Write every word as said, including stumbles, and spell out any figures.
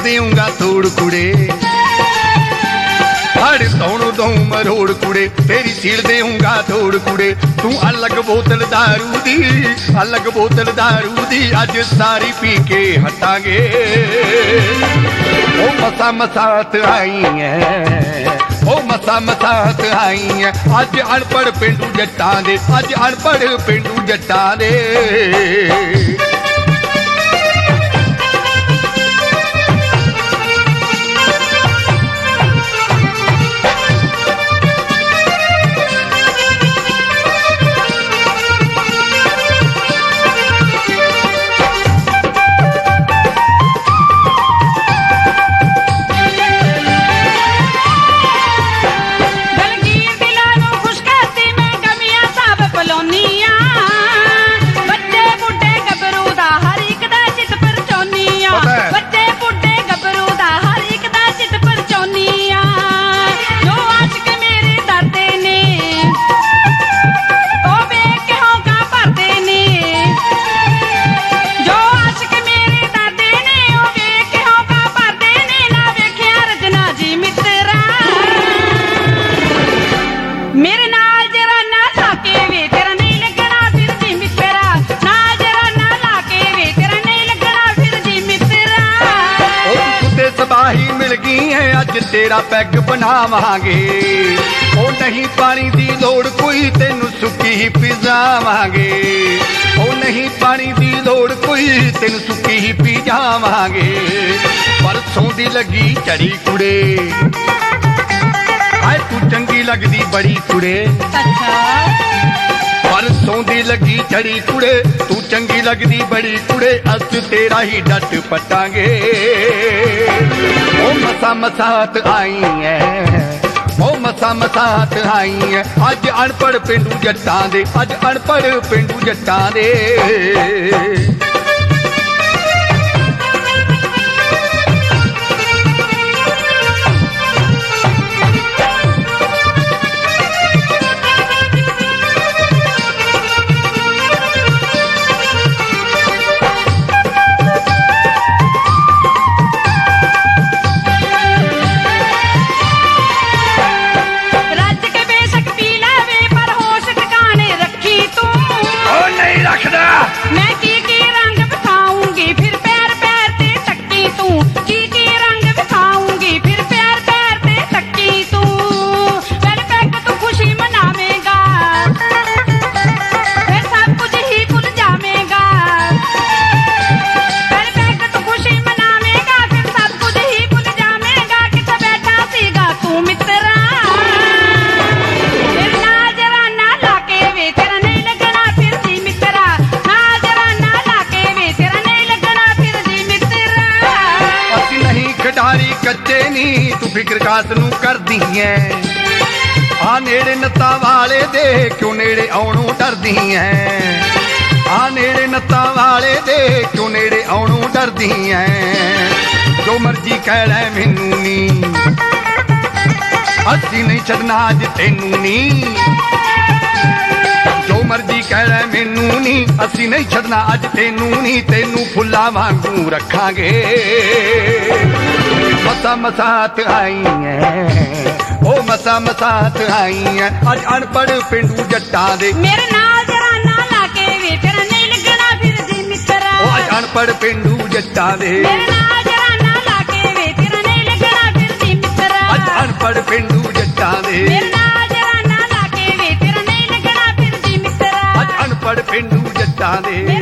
ਦੇਊਂਗਾ ਤੋੜ ਕੁੜੇ ਹੜ ਤੌਣੋਂ ਦਊ ਮਰੋੜ ਕੁੜੇ ਤੇਰੀ ਸੀਲ ਦੇਊਂਗਾ ਤੋੜ ਕੁੜੇ ਤੂੰ ਅਲੱਗ ਬੋਤਲ ਦਾਰੂ ਦੀ ਅਲੱਗ ਬੋਤਲ ਦਾਰੂ ਦੀ ਅੱਜ ਸਾਰੀ ਪੀ ਕੇ ਹਟਾਂਗੇ ਉਹ ਮਸਾ ਮਸਾਤ ਆਈ ਐ ਉਹ ਮਸਾ ਮਸਾਤ ਆਈ ਐ ਅੱਜ ਅਨਪੜ ਪਿੰਡੂ ਜੱਟਾਂ ਦੇ ਅੱਜ ਅਨਪੜ ਪਿੰਡੂ ਜੱਟਾਂ ਦੇ ਸਬਾਹੀ ਮਿਲ ਗਈ ਹੈ ਅੱਜ ਤੇਰਾ ਪੈਗ ਬਣਾਵਾਂਗੇ ਉਹ ਨਹੀਂ ਪਾਣੀ ਦੀ ਲੋੜ ਕੋਈ ਤੈਨੂੰ ਸੁੱਕੀ ਹੀ ਪਿਜਾਵਾਂਗੇ ਉਹ ਨਹੀਂ ਪਾਣੀ ਦੀ ਲੋੜ ਕੋਈ ਤੈਨੂੰ ਸੁੱਕੀ ਹੀ ਪੀ ਜਾਵਾਂਗੇ ਪਰਸੋਂ ਦੀ ਲੱਗੀ ਝੜੀ ਕੁੜੇ ਆਏ ਤੂੰ ਚੰਗੀ ਲੱਗਦੀ ਬੜੀ ਕੁੜੇ ਪਰਸੋਂ ਦੀ ਲੱਗੀ ਝੜੀ ਕੁੜੇ ਤੂੰ ਚੰਗੀ ਲੱਗਦੀ ਬੜੀ ਕੁੜੇ ਅੱਜ ਤੇਰਾ ਹੀ ਡੱਟ ਪਟਾਂਗੇ ਉਹ ਮਸਾ ਮਸਾਤ ਆਈ ਐ ਉਹ ਮਸਾ ਮਸਾਤ ਆਈ ਐ ਅੱਜ ਅਨਪੜ ਪਿੰਡੂ ਜੱਟਾਂ ਦੇ ਅੱਜ ਅਨਪੜ ਪਿੰਡੂ ਜੱਟਾਂ ਦੇ मैं की की रंग बिठाऊंगी फिर पैर पैर ते टक्की तू की की रंग बिठाऊंगी फिर पैर पैर ते टक्की तू पहले पैक तू खुशी मनावेगा फिर सब कुछ ही भूल जावेगा पहले पैक तू खुशी मनावेगा फिर सब कुछ ही भूल जावेगा किथे बैठा सीगा तू मित्रा फिर नाजराना लाके वे तेरा नहीं लगना फिर सी मित्रा ਖਿਡਾਰੀ ਕੱਚੇ ਨੀ ਤੂੰ ਫਿਕਰ ਕਾਸ ਨੂੰ ਕਰਦੀ ਐ ਆ ਨੇੜੇ ਨੱਤਾਂ ਵਾਲੇ ਦੇ ਕਿਉਂ ਨੇੜੇ ਆਉਣੋਂ ਡਰਦੀ ਐ ਆ ਨੇੜੇ ਨੱਤਾਂ ਵਾਲੇ ਦੇ ਕਿਉਂ ਨੇੜੇ ਆਉਣੋਂ ਡਰਦੀ ਐ ਜੋ ਮਰਜੀ ਕਹਿ ਲੈ ਮੈਨੂੰ ਨੀ ਅਸੀਂ ਨਹੀਂ ਛੱਡਣਾ ਅੱਜ ਤੈਨੂੰ ਨੀ ਜੋ ਮਰਜੀ ਕਹਿ ਲੈ ਮੈਨੂੰ ਨੀ ਅਸੀਂ ਨਹੀਂ ਛੱਡਣਾ ਅੱਜ ਤੈਨੂੰ ਨੀ ਤੈਨੂੰ ਫੁੱਲਾਂ ਵਾਂਗੂ ਰੱਖਾਂਗੇ ਮਸਾ ਮਸਾਤ ਆਈ ਐ ਉਹ ਮਸਾ ਮਸਾਤ ਆਈ ਐ ਅੱਜ ਅਨਪੜ ਪਿੰਡੂ ਜੱਟਾਂ ਦੇ ਮੇਰੇ ਨਾਲ ਜਰਾ ਨਾ ਲਾ ਕੇ ਵੇ ਤੇਰਾ ਨਹੀਂ ਲੱਗਣਾ ਫਿਰ ਜੀ ਮਿੱਤਰਾ ਉਹ ਅੱਜ ਅਨਪੜ ਪਿੰਡੂ ਜੱਟਾਂ ਦੇ ਮੇਰੇ ਨਾਲ ਜਰਾ ਨਾ ਲਾ ਕੇ ਵੇ ਤੇਰਾ ਨਹੀਂ ਲੱਗਣਾ ਫਿਰ ਜੀ ਮਿੱਤਰਾ ਅੱਜ ਅਨਪੜ ਪਿੰਡੂ ਜੱਟਾਂ ਦੇ ਮੇਰੇ ਨਾਲ ਜਰਾ ਨਾ ਲਾ ਕੇ ਵੇ ਤੇਰਾ ਨਹੀਂ ਲੱਗਣਾ ਫਿਰ ਜੀ ਮਿੱਤਰਾ ਅੱਜ ਅਨਪੜ ਪਿੰਡੂ ਜੱਟਾਂ ਦੇ